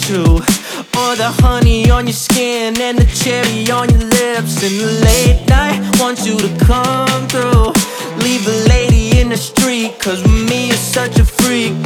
true. Or the honey on your skin and the cherry on your lips. In the late night, want you to come through. Leave a lady in the street, cause with me you're such a freak.